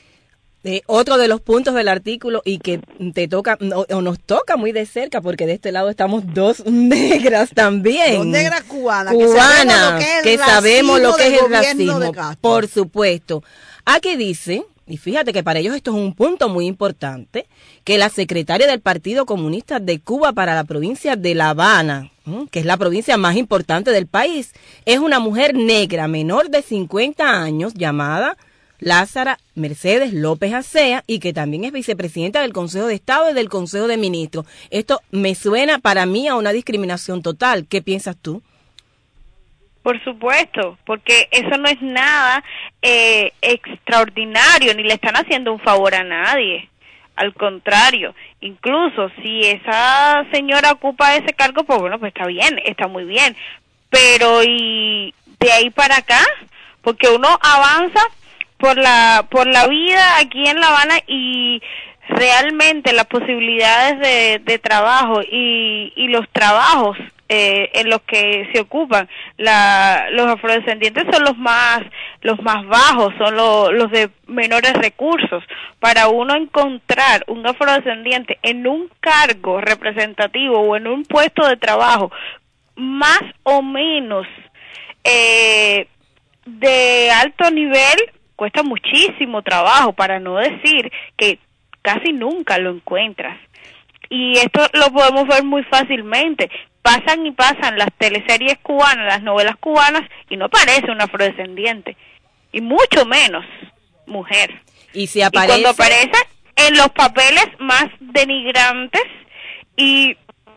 Speaker 3: Eh, otro de los puntos del artículo, y que te toca o, o nos toca muy de cerca, porque de este lado estamos dos negras también.
Speaker 2: Dos negras cubanas,
Speaker 3: Cubana, que sabemos lo que es el
Speaker 2: racismo,
Speaker 3: racismo, por supuesto. Aquí dice, y fíjate que para ellos esto es un punto muy importante, que la secretaria del Partido Comunista de Cuba para la provincia de La Habana, que es la provincia más importante del país, es una mujer negra menor de cincuenta años llamada Lázara Mercedes López Acea, y que también es vicepresidenta del Consejo de Estado y del Consejo de Ministros. Esto me suena para mí a una discriminación total. ¿Qué piensas tú?
Speaker 11: Por supuesto, porque eso no es nada eh, extraordinario, ni le están haciendo un favor a nadie. Al contrario, incluso si esa señora ocupa ese cargo, pues bueno, pues está bien, está muy bien. Pero y de ahí para acá, porque uno avanza por la por la vida aquí en La Habana, y realmente las posibilidades de, de trabajo y, y los trabajos eh, en los que se ocupan la, los afrodescendientes son los más los más bajos, son lo, los de menores recursos. Para uno encontrar un afrodescendiente en un cargo representativo o en un puesto de trabajo más o menos eh, de alto nivel, cuesta muchísimo trabajo, para no decir que casi nunca lo encuentras. Y esto lo podemos ver muy fácilmente. Pasan y pasan las teleseries cubanas, las novelas cubanas, y no aparece un afrodescendiente, y mucho menos mujer.
Speaker 3: Y si aparece,
Speaker 11: y cuando aparece en los papeles más denigrantes y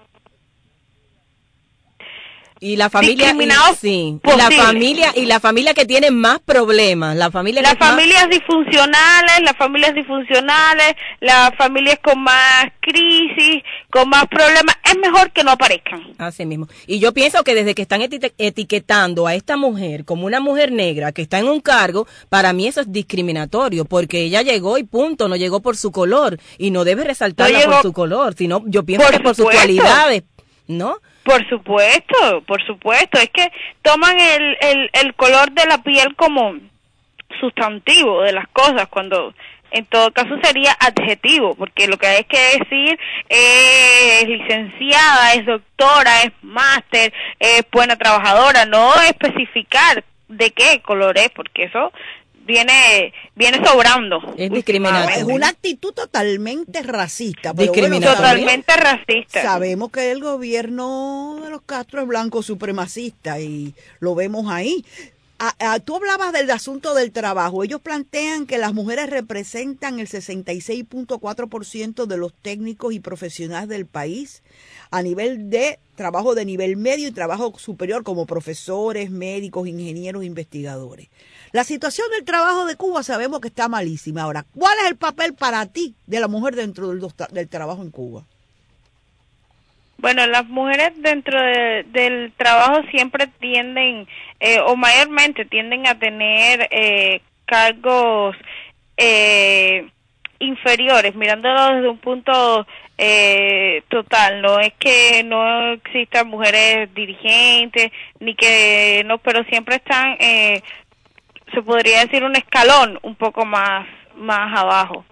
Speaker 3: y la familia y, sí, y la familia y la familia que tiene más problemas, la familia
Speaker 11: las familias
Speaker 3: más...
Speaker 11: disfuncionales, las familias disfuncionales, las familias con más crisis, con más problemas, es mejor que no aparezcan.
Speaker 3: Así mismo. Y yo pienso que desde que están eti- etiquetando a esta mujer como una mujer negra que está en un cargo, para mí eso es discriminatorio, porque ella llegó y punto, no llegó por su color, y no debe resaltarla no por su color, sino yo pienso por que por sus cualidades, ¿no?
Speaker 11: Por supuesto, por supuesto, es que toman el, el, el color de la piel como sustantivo de las cosas, cuando en todo caso sería adjetivo, porque lo que hay que decir es licenciada, es doctora, es máster, es buena trabajadora, no especificar de qué color es, porque eso viene viene sobrando.
Speaker 3: Es discriminatorio.
Speaker 2: Es una actitud totalmente racista. Pero
Speaker 3: Discriminatorio.
Speaker 2: bueno,
Speaker 11: Totalmente racista.
Speaker 2: Sabemos que el gobierno de los Castro es blanco supremacista y lo vemos ahí. A, a, tú hablabas del asunto del trabajo. Ellos plantean que las mujeres representan el sesenta y seis punto cuatro por ciento de los técnicos y profesionales del país a nivel de trabajo de nivel medio y trabajo superior como profesores, médicos, ingenieros, investigadores. La situación del trabajo de Cuba sabemos que está malísima. Ahora, ¿cuál es el papel para ti de la mujer dentro del, del trabajo en Cuba?
Speaker 11: Bueno, las mujeres dentro de, del trabajo siempre tienden, eh, o mayormente tienden a tener eh, cargos eh, inferiores, mirándolo desde un punto eh, total. No es que no existan mujeres dirigentes, ni que no, pero siempre están, eh, se podría decir, un escalón un poco más, más abajo.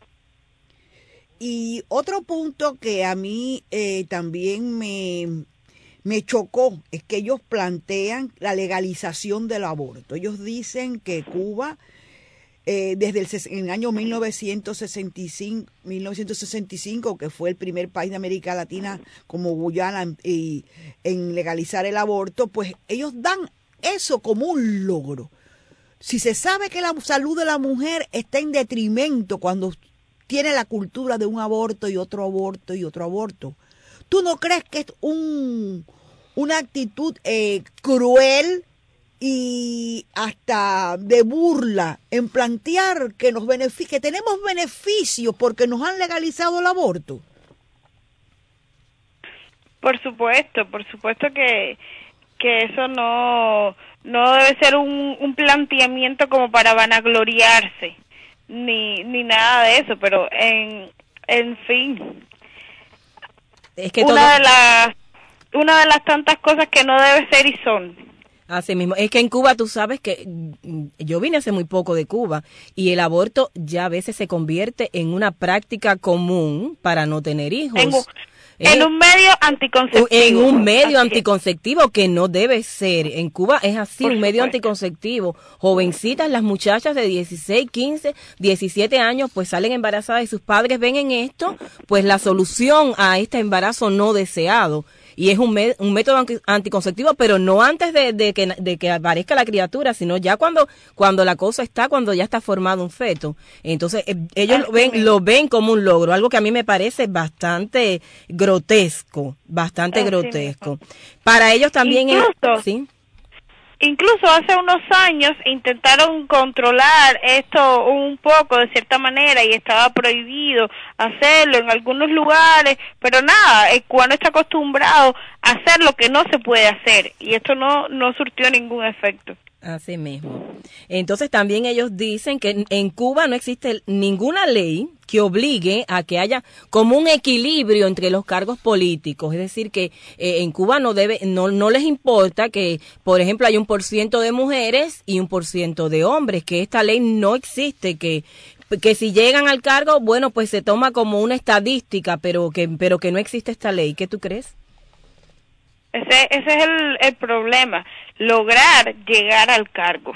Speaker 2: Y otro punto que a mí eh, también me, me chocó es que ellos plantean la legalización del aborto. Ellos dicen que Cuba, eh, desde el, en el año mil novecientos sesenta y cinco, que fue el primer país de América Latina como Guyana en, y, en legalizar el aborto, pues ellos dan eso como un logro. Si se sabe que la salud de la mujer está en detrimento cuando tiene la cultura de un aborto y otro aborto y otro aborto, ¿tú no crees que es un una actitud eh, cruel y hasta de burla en plantear que nos beneficia, que tenemos beneficios porque nos han legalizado el aborto?
Speaker 11: Por supuesto, por supuesto que que eso no no debe ser un, un planteamiento como para vanagloriarse. Ni, ni nada de eso, pero en en fin,
Speaker 3: es que
Speaker 11: una
Speaker 3: todo...
Speaker 11: de las una de las tantas cosas que no debe ser y son.
Speaker 3: Así mismo, es que en Cuba tú sabes que yo vine hace muy poco de Cuba y el aborto ya a veces se convierte en una práctica común para no tener hijos.
Speaker 11: En, en un medio anticonceptivo.
Speaker 3: En un medio
Speaker 11: así
Speaker 3: anticonceptivo es. Que no debe ser. En Cuba es así,
Speaker 11: Por
Speaker 3: un medio
Speaker 11: supuesto.
Speaker 3: anticonceptivo. Jovencitas, las muchachas de dieciséis, quince, diecisiete años, pues salen embarazadas y sus padres ven en esto, pues la solución a este embarazo no deseado. Y es un, me, un método anticonceptivo, pero no antes de, de, que, de que aparezca la criatura, sino ya cuando cuando la cosa está, cuando ya está formado un feto. Entonces, eh, ellos lo ven, lo ven como un logro, algo que a mí me parece bastante grotesco, bastante
Speaker 11: Así
Speaker 3: grotesco.
Speaker 11: mismo.
Speaker 3: Para ellos también
Speaker 11: Incluso,
Speaker 3: es... ¿sí?
Speaker 11: Incluso hace unos años intentaron controlar esto un poco de cierta manera y estaba prohibido hacerlo en algunos lugares, pero nada, el cubano está acostumbrado a hacer lo que no se puede hacer y esto no, no surtió ningún efecto.
Speaker 3: Así mismo. Entonces también ellos dicen que en Cuba no existe ninguna ley que obligue a que haya como un equilibrio entre los cargos políticos, es decir que eh, en Cuba no debe, no, no les importa que, por ejemplo, hay un por ciento de mujeres y un por ciento de hombres, que esta ley no existe, que que si llegan al cargo, bueno, pues se toma como una estadística, pero que pero que no existe esta ley. ¿Qué tú crees?
Speaker 11: Ese, ese es el, el problema, lograr llegar al cargo.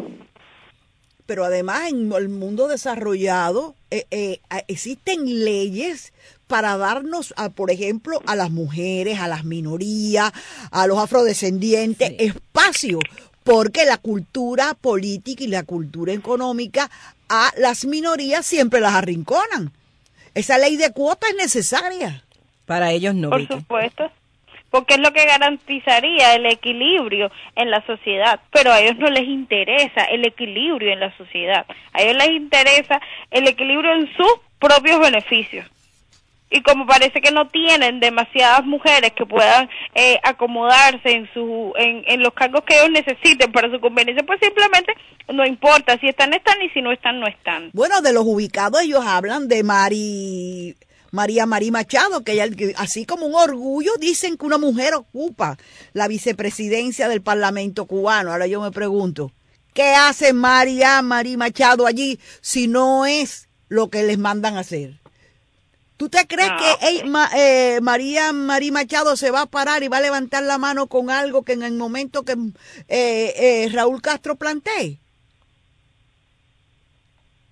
Speaker 2: Pero además en el mundo desarrollado eh, eh, existen leyes para darnos, a, por ejemplo, a las mujeres, a las minorías, a los afrodescendientes, sí, espacio, porque la cultura política y la cultura económica a las minorías siempre las arrinconan. Esa ley de cuota es necesaria.
Speaker 3: Para ellos no.
Speaker 11: Por
Speaker 3: Vicky.
Speaker 11: supuesto. Porque es lo que garantizaría el equilibrio en la sociedad, pero a ellos no les interesa el equilibrio en la sociedad, a ellos les interesa el equilibrio en sus propios beneficios. Y como parece que no tienen demasiadas mujeres que puedan eh, acomodarse en su en, en los cargos que ellos necesiten para su conveniencia, pues simplemente no importa, si están, están, y si no están, no están.
Speaker 2: Bueno, de los ubicados ellos hablan de Mari... María María Machado, que ella, así como un orgullo, dicen que una mujer ocupa la vicepresidencia del Parlamento cubano. Ahora yo me pregunto, ¿qué hace María María Machado allí si no es lo que les mandan hacer? ¿Tú te crees
Speaker 11: no,
Speaker 2: que ella, ma, eh, María María Machado se va a parar y va a levantar la mano con algo que en el momento que eh, eh, Raúl Castro plantee?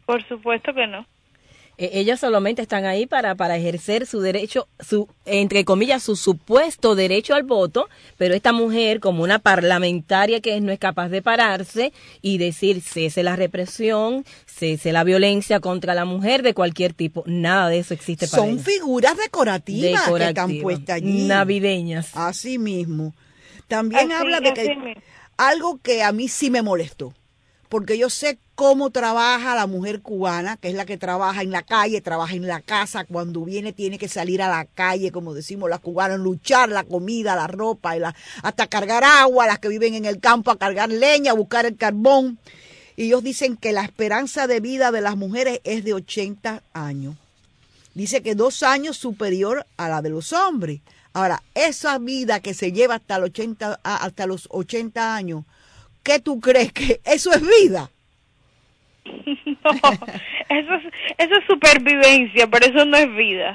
Speaker 11: Por supuesto que no.
Speaker 3: Ellos solamente están ahí para, para ejercer su derecho, su entre comillas, su supuesto derecho al voto, pero esta mujer, como una parlamentaria que es, no es capaz de pararse y decir cese la represión, cese la violencia contra la mujer de cualquier tipo. Nada de eso existe para
Speaker 2: Son
Speaker 3: ella.
Speaker 2: figuras decorativas,
Speaker 3: Decorativa,
Speaker 2: que están puestas allí.
Speaker 3: Navideñas.
Speaker 2: Así mismo. También
Speaker 11: Así,
Speaker 2: habla de
Speaker 11: así
Speaker 2: que
Speaker 11: mismo.
Speaker 2: algo que a mí sí me molestó, porque yo sé cómo trabaja la mujer cubana, que es la que trabaja en la calle, trabaja en la casa, cuando viene tiene que salir a la calle, como decimos las cubanas, luchar la comida, la ropa, y la, hasta cargar agua, las que viven en el campo a cargar leña, a buscar el carbón. Y ellos dicen que la esperanza de vida de las mujeres es de ochenta años. Dice que dos años superior a la de los hombres. Ahora, esa vida que se lleva hasta, el ochenta, hasta los ochenta años, ¿qué tú crees que eso es vida?
Speaker 11: No, eso es, eso es supervivencia, pero eso no es vida.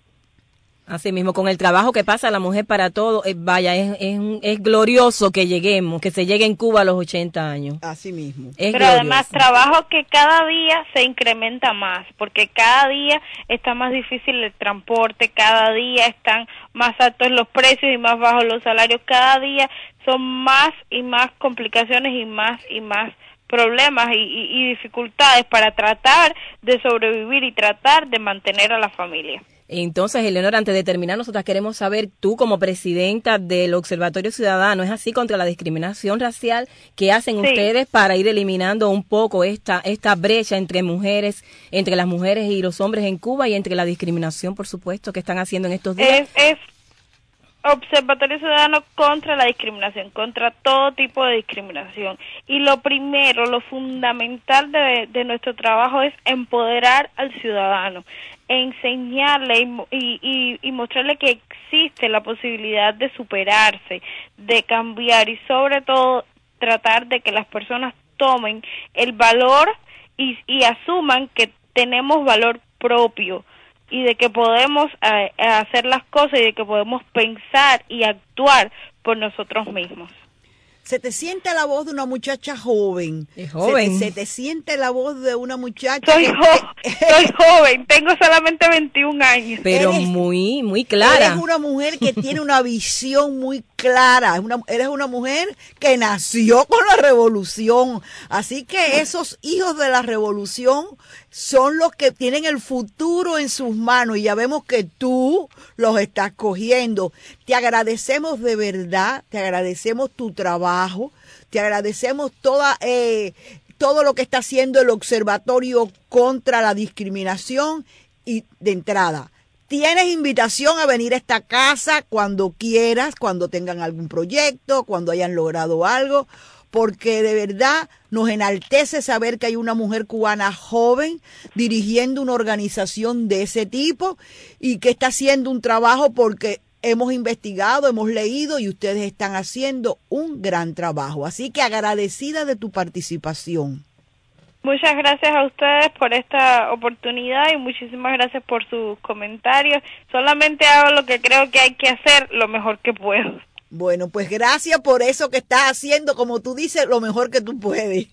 Speaker 3: Así mismo, con el trabajo que pasa la mujer para todo, eh, vaya, es, es, es glorioso que lleguemos, que se llegue en Cuba a los ochenta años.
Speaker 2: Así mismo.
Speaker 3: Es
Speaker 11: Pero
Speaker 3: glorioso.
Speaker 11: además trabajo que cada día se incrementa más, porque cada día está más difícil el transporte, cada día están más altos los precios y más bajos los salarios, cada día son más y más complicaciones y más y más problemas y, y, y dificultades para tratar de sobrevivir y tratar de mantener a la familia.
Speaker 3: Entonces, Eleonora, antes de terminar, nosotras queremos saber, tú como presidenta del Observatorio Ciudadano, ¿es así contra la discriminación racial? ¿Qué hacen
Speaker 11: Sí.
Speaker 3: ustedes para ir eliminando un poco esta esta brecha entre mujeres, entre las mujeres y los hombres en Cuba y entre la discriminación, por supuesto, que están haciendo en estos días?
Speaker 11: Es, es Observatorio Ciudadano contra la discriminación, contra todo tipo de discriminación. Y lo primero, lo fundamental de, de nuestro trabajo es empoderar al ciudadano, enseñarle y, y, y mostrarle que existe la posibilidad de superarse, de cambiar y sobre todo tratar de que las personas tomen el valor y, y asuman que tenemos valor propio y de que podemos eh, hacer las cosas y de que podemos pensar y actuar por nosotros mismos.
Speaker 2: Se te siente la voz de una muchacha joven.
Speaker 3: Es joven.
Speaker 2: Se te, se te siente la voz de una muchacha.
Speaker 11: Soy,
Speaker 2: que-
Speaker 11: jo soy joven, tengo solamente veintiún años.
Speaker 3: Pero
Speaker 2: eres-
Speaker 3: muy, muy clara.
Speaker 2: Eres una mujer que tiene una visión muy clara. Es una, eres una mujer que nació con la revolución. Así que esos hijos de la revolución son los que tienen el futuro en sus manos. Y ya vemos que tú los estás cogiendo. Te agradecemos de verdad. Te agradecemos tu trabajo. Te agradecemos toda... Eh, todo lo que está haciendo el Observatorio contra la Discriminación. Y de entrada, tienes invitación a venir a esta casa cuando quieras, cuando tengan algún proyecto, cuando hayan logrado algo, porque de verdad nos enaltece saber que hay una mujer cubana joven dirigiendo una organización de ese tipo y que está haciendo un trabajo porque hemos investigado, hemos leído y ustedes están haciendo un gran trabajo. Así que agradecida de tu participación.
Speaker 11: Muchas gracias a ustedes por esta oportunidad y muchísimas gracias por sus comentarios. Solamente hago lo que creo que hay que hacer lo mejor que puedo.
Speaker 2: Bueno, pues gracias por eso que estás haciendo, como tú dices, lo mejor que tú puedes.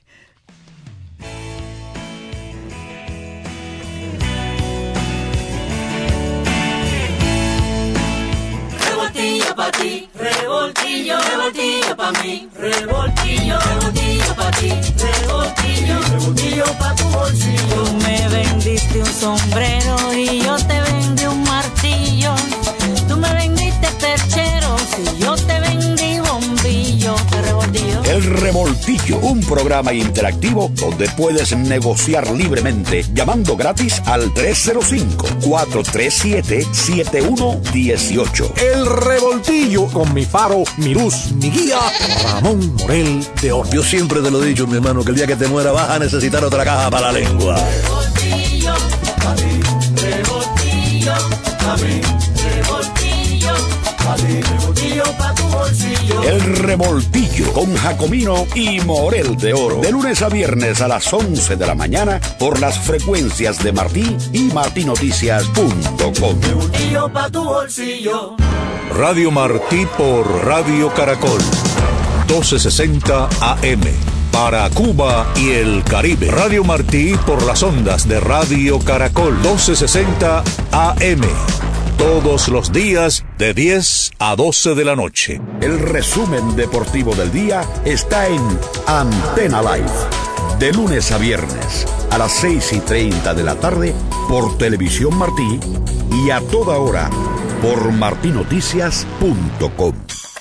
Speaker 1: Revoltillo pa' ti, revoltillo, revoltillo pa' mí, revoltillo, revoltillo pa' ti, revoltillo, revoltillo pa' tu bolsillo.
Speaker 12: Tú me vendiste un sombrero y yo te vendí un martillo. Tú me vendiste percheros y yo te vendí bombillo. Te revoltillo.
Speaker 4: El Revoltillo, un programa interactivo donde puedes negociar libremente llamando gratis al tres cero cinco, cuatro tres siete, siete uno uno ocho.
Speaker 13: El Revoltillo con mi faro, mi luz, mi guía, Ramón Morel de Oro.
Speaker 14: Yo siempre te lo he dicho, mi hermano, que el día que te muera vas a necesitar otra caja para la lengua.
Speaker 1: Revoltillo pa' ti, revoltillo pa' mí, revoltillo pa' ti, revoltillo pa' tu bolsillo.
Speaker 4: El Revoltillo con Jacomino y Morel de Oro. De lunes a viernes a las once de la mañana por las frecuencias de Martí y martinoticias punto com.
Speaker 1: Revoltillo pa' tu bolsillo.
Speaker 13: Radio Martí por Radio Caracol, doce sesenta A M.
Speaker 8: para Cuba y el Caribe. Radio Martí por las ondas de Radio Caracol doce sesenta A M. Todos los días de diez a doce de la noche.
Speaker 4: El resumen deportivo del día está en Antena Live. De lunes a viernes a las seis y treinta de la tarde por Televisión Martí y a toda hora por martinoticias punto com.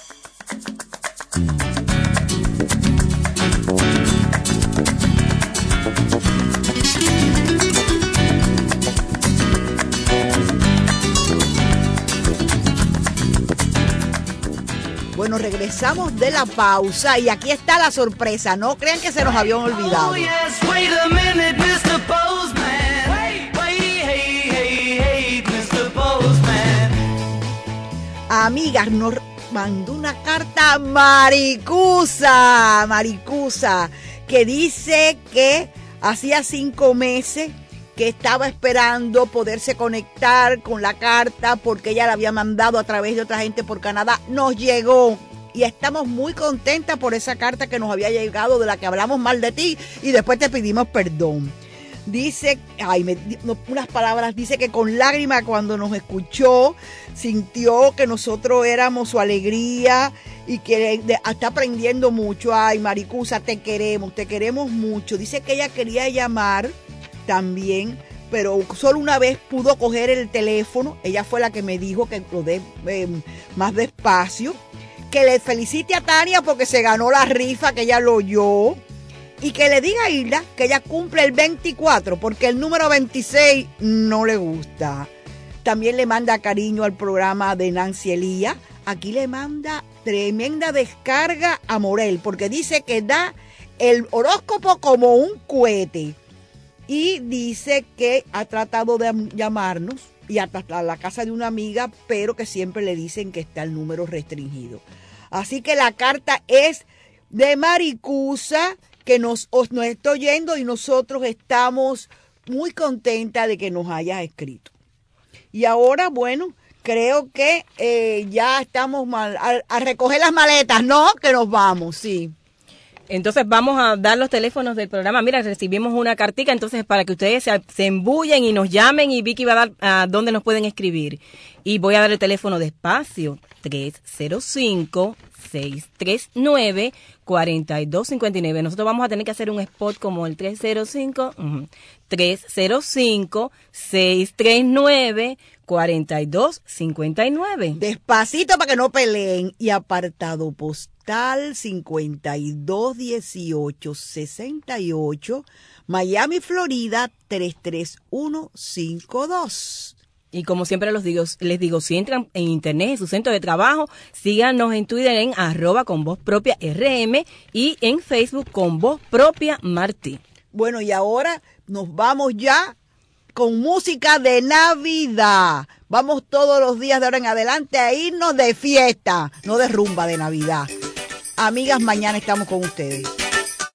Speaker 2: Bueno, regresamos de la pausa y aquí está la sorpresa. No crean que se nos habían olvidado. Amigas, nos mandó una carta Maricusa, Maricusa, que dice que hacía cinco meses que estaba esperando poderse conectar con la carta porque ella la había mandado a través de otra gente por Canadá. Nos llegó y estamos muy contentas por esa carta que nos había llegado, de la que hablamos mal de ti y después te pedimos perdón. Dice, ay, me, no, unas palabras, dice que con lágrimas cuando nos escuchó, sintió que nosotros éramos su alegría y que de, está aprendiendo mucho. Ay, Maricusa, te queremos, te queremos mucho. Dice que ella quería llamar también, pero solo una vez pudo coger el teléfono. Ella fue la que me dijo que lo dé eh, más despacio, que le felicite a Tania porque se ganó la rifa, que ella lo oyó, y que le diga a Hilda que ella cumple el veinticuatro porque el número veintiséis no le gusta. También le manda cariño al programa de Nancy Elías. Aquí le manda tremenda descarga a Morel porque dice que da el horóscopo como un cohete. Y dice que ha tratado de llamarnos y hasta a la casa de una amiga, pero que siempre le dicen que está el número restringido. Así que la carta es de Maricusa, que nos, nos está oyendo y nosotros estamos muy contentas de que nos hayas escrito. Y ahora, bueno, creo que eh, ya estamos mal, a, a recoger las maletas, ¿no? Que nos vamos, sí.
Speaker 3: Entonces vamos a dar los teléfonos del programa. Mira, recibimos una cartica, entonces para que ustedes se, se embullen y nos llamen, y Vicky va a dar a dónde nos pueden escribir. Y voy a dar el teléfono despacio, tres cero cinco, seis tres nueve, cuatro dos cinco nueve. Nosotros vamos a tener que hacer un spot como el tres cero cinco, uh-huh, tres cero cinco, seis tres nueve, cuatro dos cinco nueve.
Speaker 2: Despacito para que no peleen. Y apartado postal cincuenta y dos dieciocho sesenta y ocho, Miami, Florida tres tres uno cinco dos.
Speaker 3: Y como siempre los digo, les digo, si entran en internet, en su centro de trabajo, síganos en Twitter en arroba con voz propia R M y en Facebook con voz propia Martí.
Speaker 2: Bueno, y ahora nos vamos ya con música de Navidad. Vamos todos los días de ahora en adelante a irnos de fiesta, no de rumba, de Navidad. Amigas, mañana estamos con ustedes.